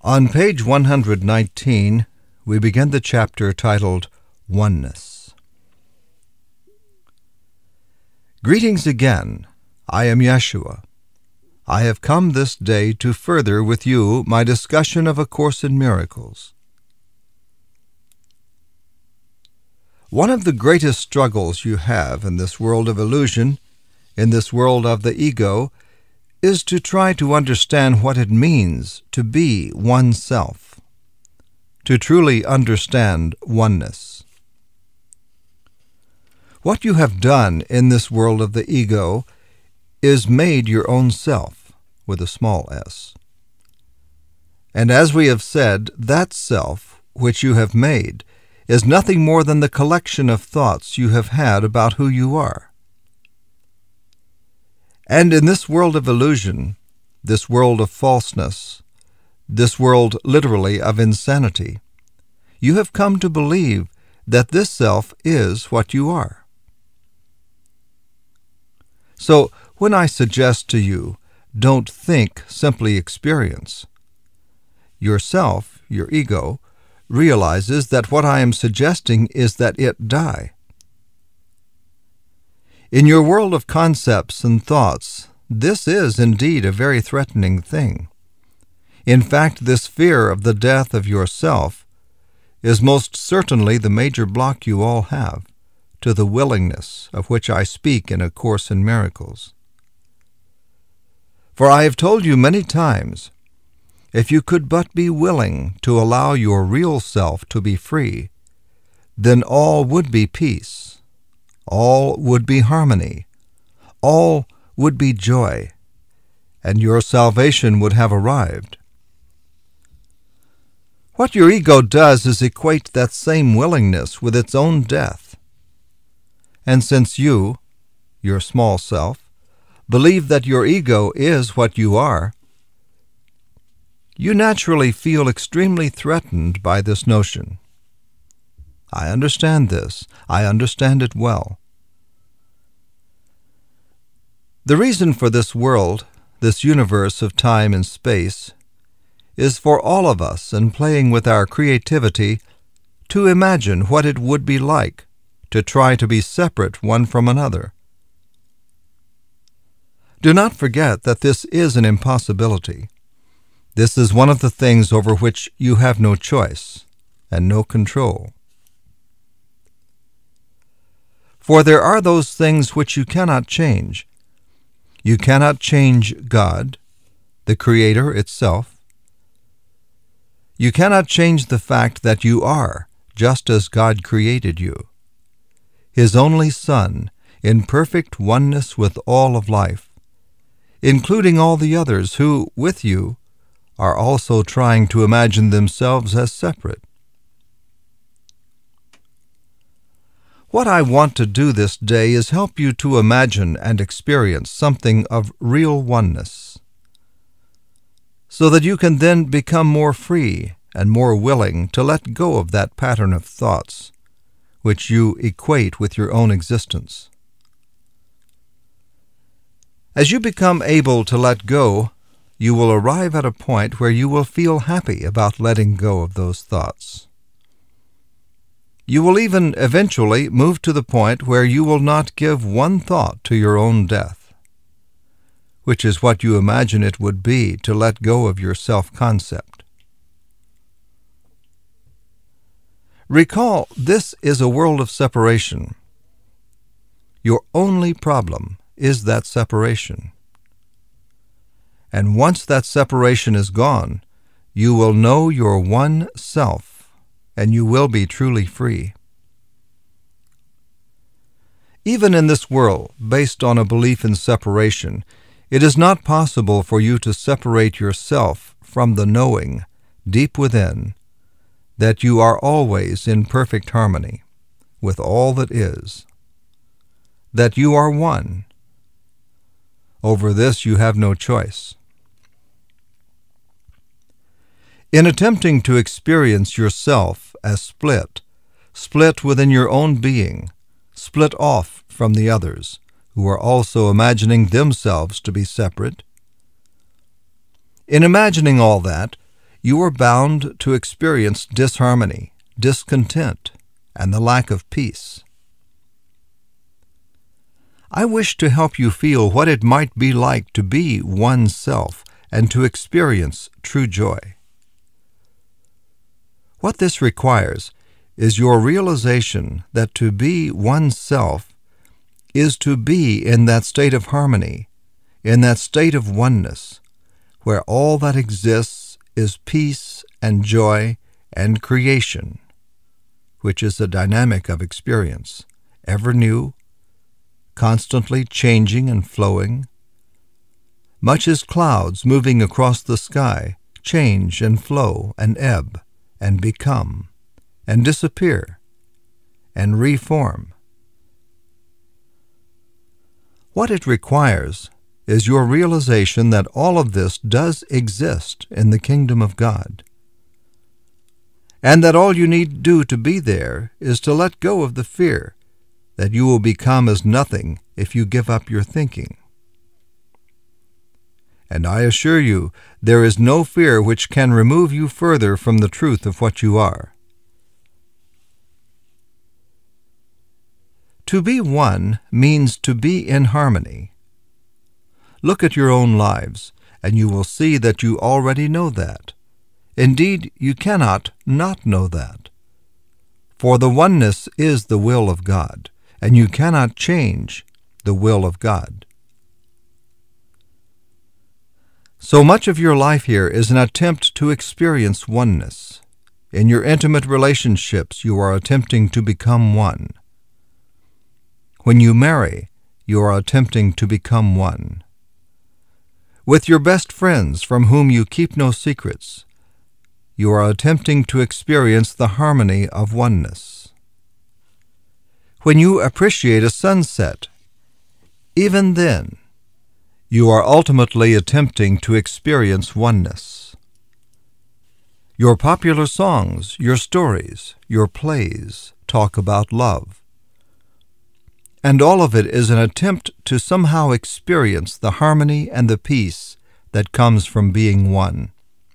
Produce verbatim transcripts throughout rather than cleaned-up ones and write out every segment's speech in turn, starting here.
On page one hundred nineteen, we begin the chapter titled Oneness. Greetings again. I am Yeshua. I have come this day to further with you my discussion of A Course in Miracles. One of the greatest struggles you have in this world of illusion, in this world of the ego, is to try to understand what it means to be oneself, to truly understand oneness. What you have done in this world of the ego is made your own self, with a small s. And as we have said, that self which you have made is nothing more than the collection of thoughts you have had about who you are. And in this world of illusion, this world of falseness, this world literally of insanity, you have come to believe that this self is what you are. So, when I suggest to you, don't think, simply experience, yourself, your ego, realizes that what I am suggesting is that it die. In your world of concepts and thoughts, this is indeed a very threatening thing. In fact, this fear of the death of yourself is most certainly the major block you all have to the willingness of which I speak in A Course in Miracles. For I have told you many times, if you could but be willing to allow your real self to be free, then all would be peace. All would be harmony, all would be joy, and your salvation would have arrived. What your ego does is equate that same willingness with its own death. And since you, your small self, believe that your ego is what you are, you naturally feel extremely threatened by this notion. I understand this. I understand it well. The reason for this world, this universe of time and space, is for all of us, in playing with our creativity, to imagine what it would be like to try to be separate one from another. Do not forget that this is an impossibility. This is one of the things over which you have no choice and no control. For there are those things which you cannot change. You cannot change God, the Creator itself. You cannot change the fact that you are just as God created you, His only Son, in perfect oneness with all of life, including all the others who, with you, are also trying to imagine themselves as separate. What I want to do this day is help you to imagine and experience something of real oneness, so that you can then become more free and more willing to let go of that pattern of thoughts which you equate with your own existence. As you become able to let go, you will arrive at a point where you will feel happy about letting go of those thoughts. You will even eventually move to the point where you will not give one thought to your own death, which is what you imagine it would be to let go of your self-concept. Recall, this is a world of separation. Your only problem is that separation. And once that separation is gone, you will know your one self, and you will be truly free. Even in this world, based on a belief in separation, it is not possible for you to separate yourself from the knowing, deep within, that you are always in perfect harmony with all that is, that you are one. Over this you have no choice. In attempting to experience yourself as split, split within your own being, split off from the others, who are also imagining themselves to be separate, in imagining all that, you are bound to experience disharmony, discontent, and the lack of peace. I wish to help you feel what it might be like to be oneself and to experience true joy. What this requires is your realization that to be oneself is to be in that state of harmony, in that state of oneness, where all that exists is peace and joy and creation, which is a dynamic of experience, ever new, constantly changing and flowing, much as clouds moving across the sky change and flow and ebb and become and disappear and reform. What it requires is your realization that all of this does exist in the kingdom of God, and that all you need do to be there is to let go of the fear that you will become as nothing if you give up your thinking. And I assure you, there is no fear which can remove you further from the truth of what you are. To be one means to be in harmony. Look at your own lives, and you will see that you already know that. Indeed, you cannot not know that. For the oneness is the will of God, and you cannot change the will of God. So much of your life here is an attempt to experience oneness. In your intimate relationships, you are attempting to become one. When you marry, you are attempting to become one. With your best friends, from whom you keep no secrets, you are attempting to experience the harmony of oneness. When you appreciate a sunset, even then, you are ultimately attempting to experience oneness. Your popular songs, your stories, your plays talk about love. And all of it is an attempt to somehow experience the harmony and the peace that comes from being one.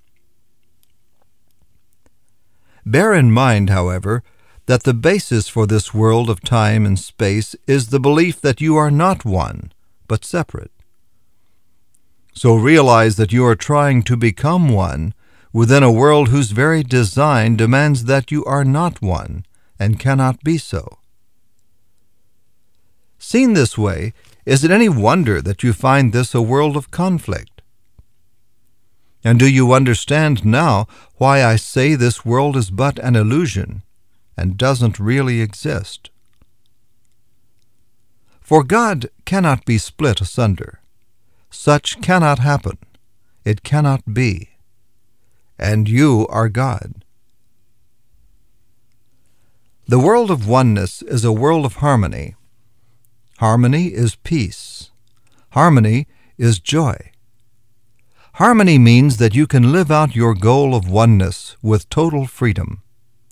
Bear in mind, however, that the basis for this world of time and space is the belief that you are not one, but separate. So realize that you are trying to become one within a world whose very design demands that you are not one and cannot be so. Seen this way, is it any wonder that you find this a world of conflict? And do you understand now why I say this world is but an illusion and doesn't really exist? For God cannot be split asunder. Such cannot happen. It cannot be. And you are God. The world of oneness is a world of harmony. Harmony is peace. Harmony is joy. Harmony means that you can live out your goal of oneness with total freedom.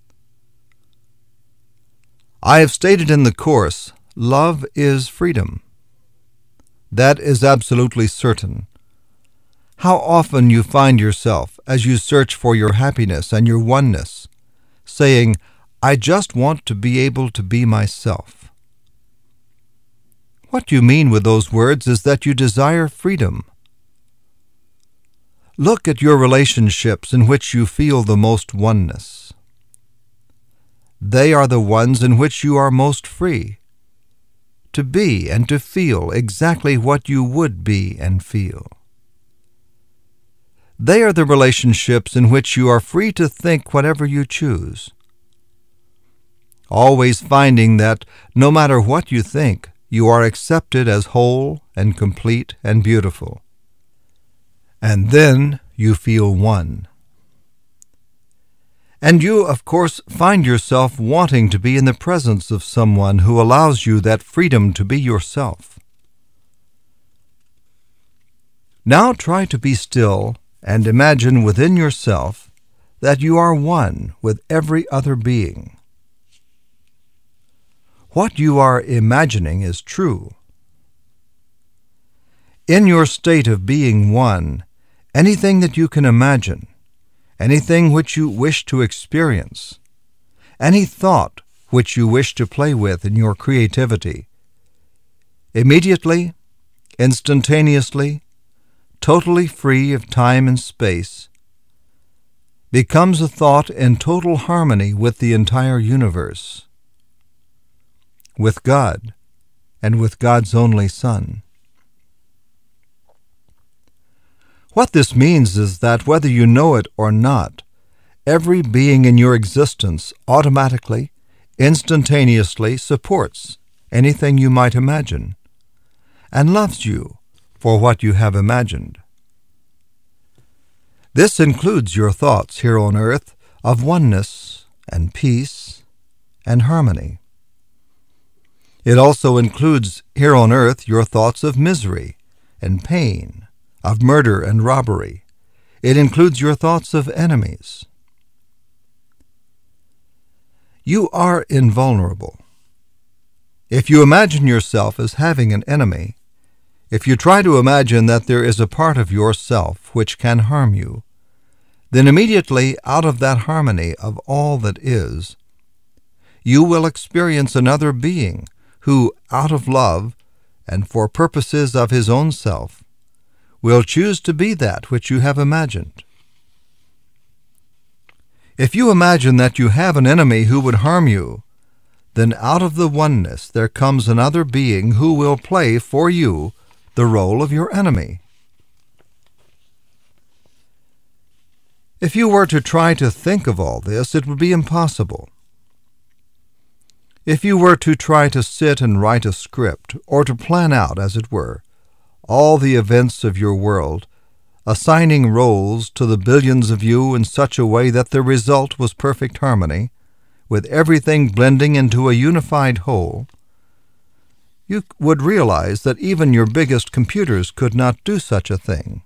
I have stated in the Course, love is freedom. That is absolutely certain. How often you find yourself, as you search for your happiness and your oneness, saying, I just want to be able to be myself. What you mean with those words is that you desire freedom. Look at your relationships in which you feel the most oneness. They are the ones in which you are most free, to be and to feel exactly what you would be and feel. They are the relationships in which you are free to think whatever you choose, always finding that no matter what you think, you are accepted as whole and complete and beautiful. And then you feel one. And you, of course, find yourself wanting to be in the presence of someone who allows you that freedom to be yourself. Now try to be still and imagine within yourself that you are one with every other being. What you are imagining is true. In your state of being one, anything that you can imagine, anything which you wish to experience, any thought which you wish to play with in your creativity, immediately, instantaneously, totally free of time and space, becomes a thought in total harmony with the entire universe, with God, and with God's only Son. What this means is that whether you know it or not, every being in your existence automatically, instantaneously supports anything you might imagine, and loves you for what you have imagined. This includes your thoughts here on earth of oneness and peace and harmony. It also includes here on earth your thoughts of misery and pain, of murder and robbery. It includes your thoughts of enemies. You are invulnerable. If you imagine yourself as having an enemy, if you try to imagine that there is a part of yourself which can harm you, then immediately out of that harmony of all that is, you will experience another being who, out of love and for purposes of his own self, will choose to be that which you have imagined. If you imagine that you have an enemy who would harm you, then out of the oneness there comes another being who will play for you the role of your enemy. If you were to try to think of all this, it would be impossible. If you were to try to sit and write a script, or to plan out, as it were, all the events of your world, assigning roles to the billions of you in such a way that the result was perfect harmony, with everything blending into a unified whole, you would realize that even your biggest computers could not do such a thing.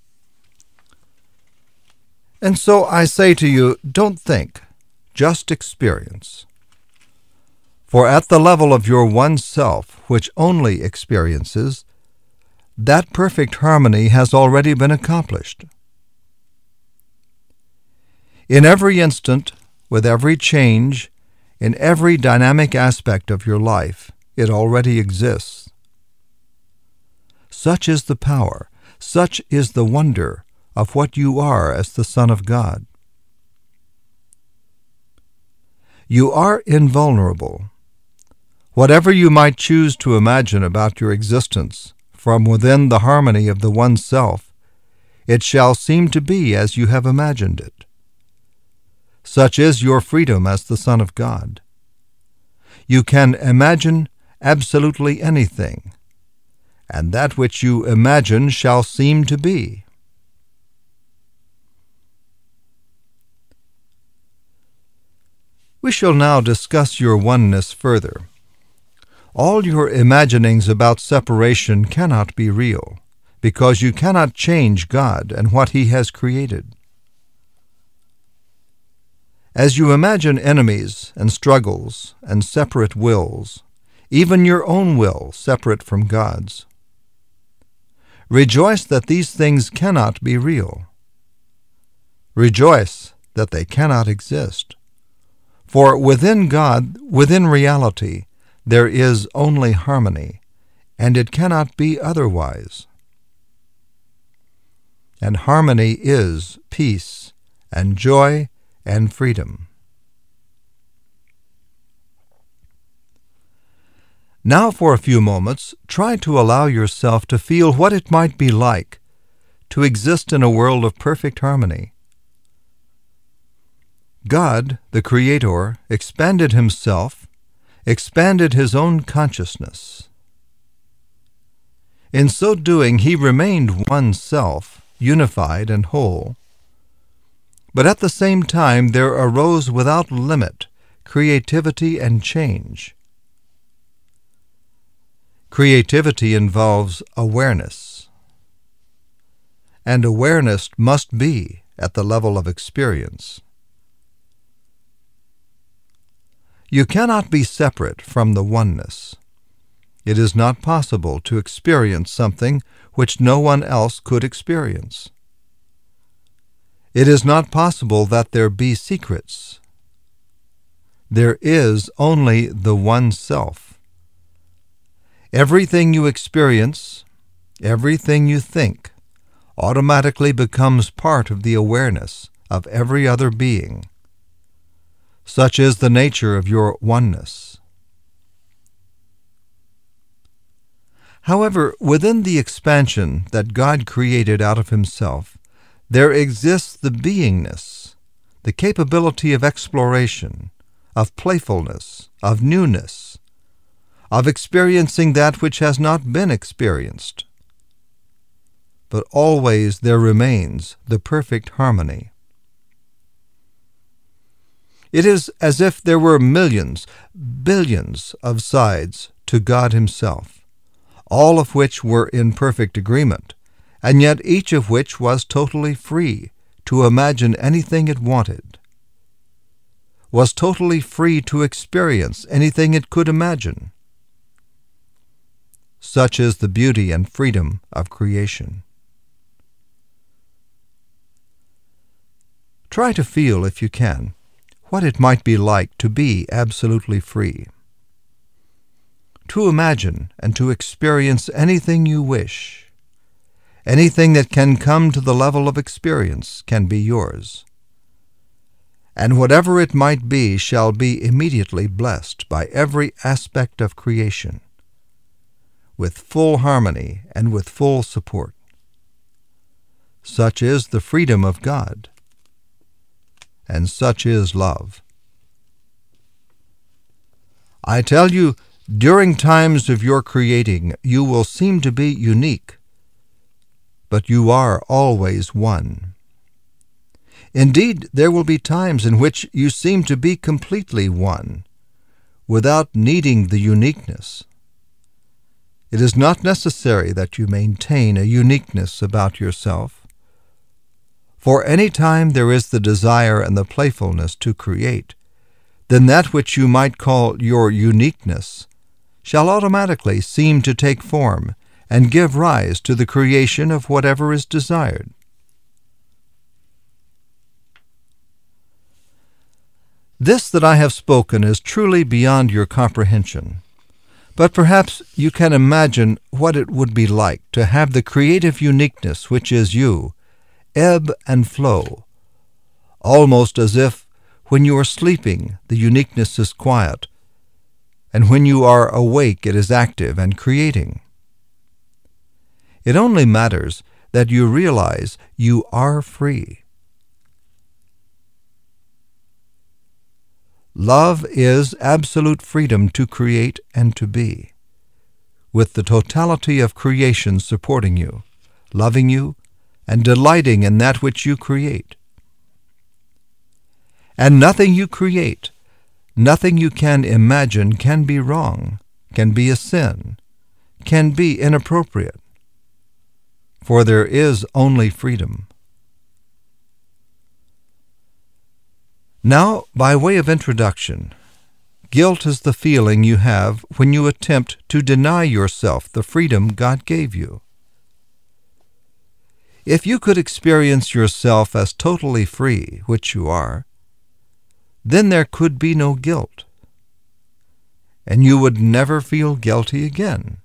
And so I say to you, don't think, just experience. For at the level of your one self, which only experiences, that perfect harmony has already been accomplished. In every instant, with every change, in every dynamic aspect of your life, it already exists. Such is the power, such is the wonder of what you are as the Son of God. You are invulnerable. Whatever you might choose to imagine about your existence, from within the harmony of the one self, it shall seem to be as you have imagined it. Such is your freedom as the Son of God. You can imagine absolutely anything, and that which you imagine shall seem to be. We shall now discuss your oneness further. All your imaginings about separation cannot be real, because you cannot change God and what He has created. As you imagine enemies and struggles and separate wills, even your own will separate from God's, rejoice that these things cannot be real. Rejoice that they cannot exist. For within God, within reality, there is only harmony, and it cannot be otherwise. And harmony is peace and joy and freedom. Now for a few moments, try to allow yourself to feel what it might be like to exist in a world of perfect harmony. God, the Creator, expanded Himself, expanded His own consciousness. In so doing, He remained one self, unified and whole. But at the same time, there arose without limit creativity and change. Creativity involves awareness, and awareness must be at the level of experience. You cannot be separate from the oneness. It is not possible to experience something which no one else could experience. It is not possible that there be secrets. There is only the one self. Everything you experience, everything you think, automatically becomes part of the awareness of every other being. Such is the nature of your oneness. However, within the expansion that God created out of Himself, there exists the beingness, the capability of exploration, of playfulness, of newness, of experiencing that which has not been experienced. But always there remains the perfect harmony. It is as if there were millions, billions of sides to God Himself, all of which were in perfect agreement, and yet each of which was totally free to imagine anything it wanted, was totally free to experience anything it could imagine. Such is the beauty and freedom of creation. Try to feel, if you can, what it might be like to be absolutely free. To imagine and to experience anything you wish. Anything that can come to the level of experience can be yours. And whatever it might be shall be immediately blessed by every aspect of creation, with full harmony and with full support. Such is the freedom of God, and such is love. I tell you, during times of your creating, you will seem to be unique, but you are always one. Indeed, there will be times in which you seem to be completely one, without needing the uniqueness. It is not necessary that you maintain a uniqueness about yourself, for any time there is the desire and the playfulness to create, then that which you might call your uniqueness shall automatically seem to take form and give rise to the creation of whatever is desired. This that I have spoken is truly beyond your comprehension, but perhaps you can imagine what it would be like to have the creative uniqueness which is you ebb and flow, almost as if when you are sleeping the uniqueness is quiet, and when you are awake it is active and creating. It only matters that you realize you are free. Love is absolute freedom to create and to be, with the totality of creation supporting you, loving you, and delighting in that which you create. And nothing you create, nothing you can imagine can be wrong, can be a sin, can be inappropriate, for there is only freedom. Now, by way of introduction, guilt is the feeling you have when you attempt to deny yourself the freedom God gave you. If you could experience yourself as totally free, which you are, then there could be no guilt, and you would never feel guilty again.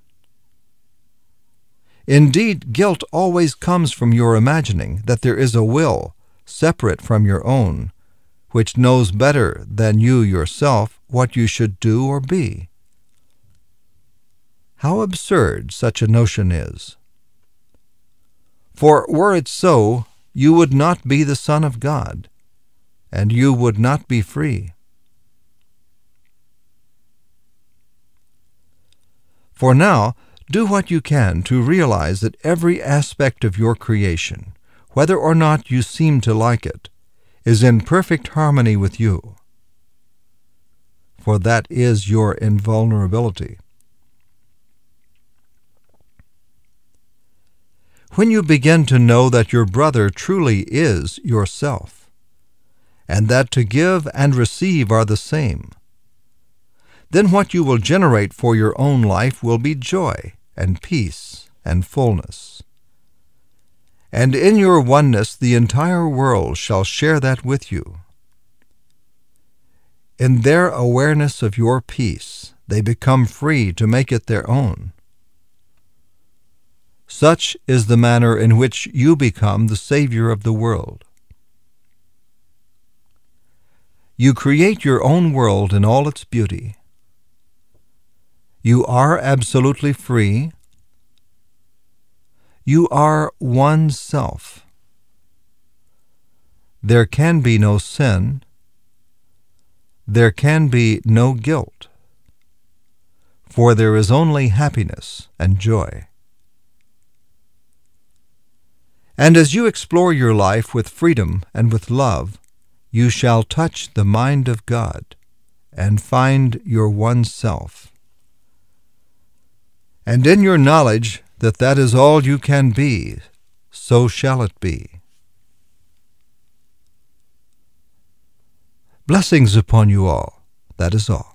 Indeed, guilt always comes from your imagining that there is a will separate from your own, which knows better than you yourself what you should do or be. How absurd such a notion is! For were it so, you would not be the Son of God, and you would not be free. For now, do what you can to realize that every aspect of your creation, whether or not you seem to like it, is in perfect harmony with you, for that is your invulnerability. When you begin to know that your brother truly is yourself, and that to give and receive are the same, then what you will generate for your own life will be joy and peace and fullness. And in your oneness the entire world shall share that with you. In their awareness of your peace, they become free to make it their own. Such is the manner in which you become the Savior of the world. You create your own world in all its beauty. You are absolutely free. You are one self. There can be no sin. There can be no guilt, for there is only happiness and joy. And as you explore your life with freedom and with love, you shall touch the mind of God and find your one self. And in your knowledge that that is all you can be, so shall it be. Blessings upon you all. That is all.